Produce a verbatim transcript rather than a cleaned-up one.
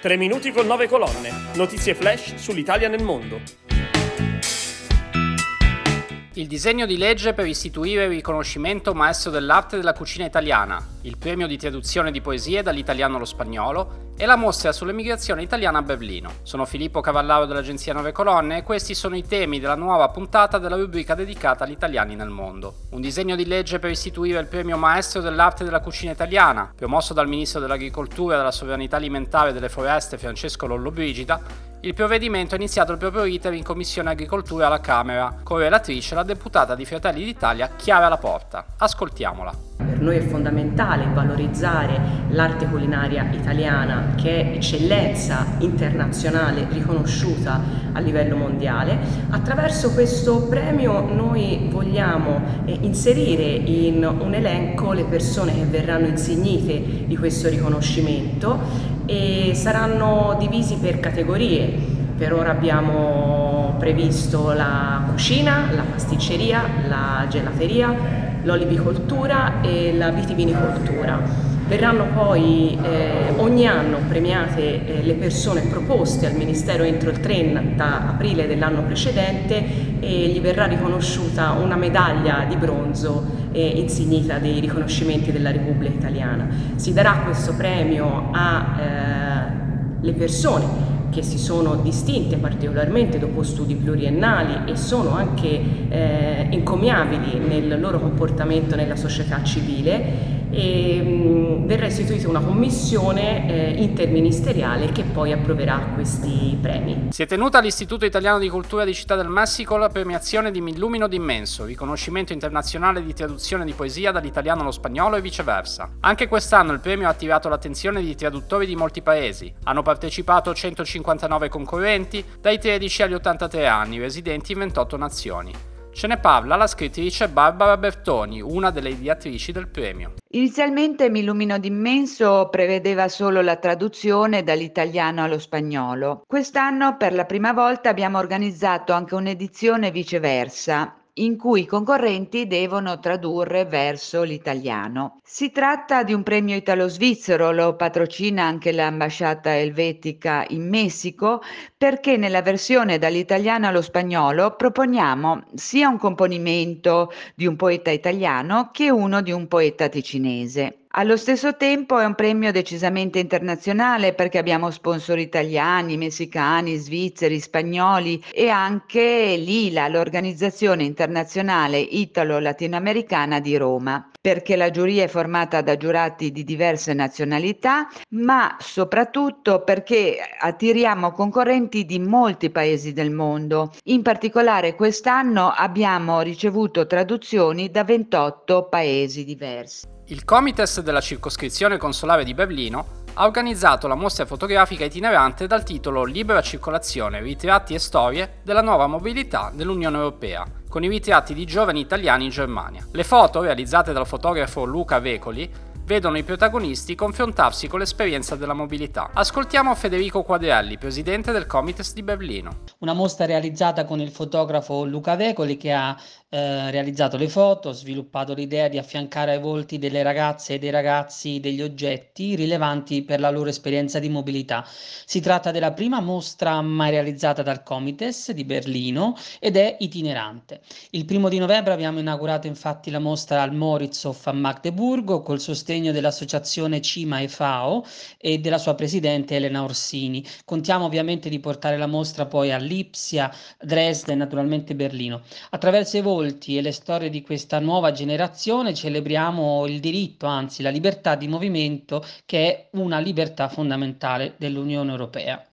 Tre minuti con nove colonne. Notizie flash sull'Italia nel mondo. Il disegno di legge per istituire il riconoscimento Maestro dell'arte della cucina italiana, il premio di traduzione di poesie dall'italiano allo spagnolo e la mostra sull'emigrazione italiana a Berlino. Sono Filippo Cavallaro dell'agenzia Nove Colonne e questi sono i temi della nuova puntata della rubrica dedicata agli italiani nel mondo. Un disegno di legge per istituire il premio Maestro dell'arte della cucina italiana, promosso dal ministro dell'Agricoltura, della Sovranità Alimentare e delle Foreste Francesco Lollobrigida. Il provvedimento ha iniziato il proprio iter in Commissione Agricoltura alla Camera, con relatrice la deputata di Fratelli d'Italia Chiara Laporta. Ascoltiamola. Per noi è fondamentale valorizzare l'arte culinaria italiana, che è eccellenza internazionale riconosciuta a livello mondiale. Attraverso questo premio noi vogliamo eh, inserire in un elenco le persone che verranno insignite di questo riconoscimento e saranno divisi per categorie. Per ora abbiamo previsto la cucina, la pasticceria, la gelateria, l'olivicoltura e la vitivinicoltura. Verranno poi eh, ogni anno premiate eh, le persone proposte al Ministero entro il trenta aprile dell'anno precedente e gli verrà riconosciuta una medaglia di bronzo eh, insignita dei riconoscimenti della Repubblica Italiana. Si darà questo premio alle eh, persone che si sono distinte particolarmente dopo studi pluriennali e sono anche eh, encomiabili nel loro comportamento nella società civile. E mh, verrà istituita una commissione eh, interministeriale che poi approverà questi premi. Si è tenuta all'Istituto Italiano di Cultura di Città del Messico la premiazione di Millumino d'Immenso, riconoscimento internazionale di traduzione di poesia dall'italiano allo spagnolo e viceversa. Anche quest'anno il premio ha attirato l'attenzione di traduttori di molti paesi. Hanno partecipato centocinquantanove concorrenti, dai tredici agli ottantatré anni, residenti in ventotto nazioni. Ce ne parla la scrittrice Barbara Bertoni, una delle ideatrici del premio. Inizialmente Millumino d'Immenso prevedeva solo la traduzione dall'italiano allo spagnolo. Quest'anno per la prima volta abbiamo organizzato anche un'edizione viceversa, in cui i concorrenti devono tradurre verso l'italiano. Si tratta di un premio italo-svizzero, lo patrocina anche l'ambasciata elvetica in Messico, perché nella versione dall'italiano allo spagnolo proponiamo sia un componimento di un poeta italiano che uno di un poeta ticinese. Allo stesso tempo è un premio decisamente internazionale perché abbiamo sponsor italiani, messicani, svizzeri, spagnoli e anche l'I L A, l'Organizzazione Internazionale Italo-Latinoamericana di Roma, perché la giuria è formata da giurati di diverse nazionalità, ma soprattutto perché attiriamo concorrenti di molti paesi del mondo. In particolare quest'anno abbiamo ricevuto traduzioni da ventotto paesi diversi. Il Comites della circoscrizione consolare di Berlino ha organizzato la mostra fotografica itinerante dal titolo Libera circolazione, ritratti e storie della nuova mobilità dell'Unione Europea, con i ritratti di giovani italiani in Germania. Le foto, realizzate dal fotografo Luca Vecoli, vedono i protagonisti confrontarsi con l'esperienza della mobilità. Ascoltiamo Federico Quadrielli, presidente del Comites di Berlino. Una mostra realizzata con il fotografo Luca Vecoli, che ha eh, realizzato le foto, sviluppato l'idea di affiancare ai volti delle ragazze e dei ragazzi degli oggetti rilevanti per la loro esperienza di mobilità. Si tratta della prima mostra mai realizzata dal Comites di Berlino ed è itinerante. Il primo di novembre abbiamo inaugurato infatti la mostra al Moritzhof a Magdeburgo col sostegno dell'associazione CIMA e FAO e della sua presidente Elena Orsini. Contiamo ovviamente di portare la mostra poi a Lipsia, Dresda e naturalmente Berlino. Attraverso i volti e le storie di questa nuova generazione celebriamo il diritto, anzi la libertà di movimento, che è una libertà fondamentale dell'Unione Europea.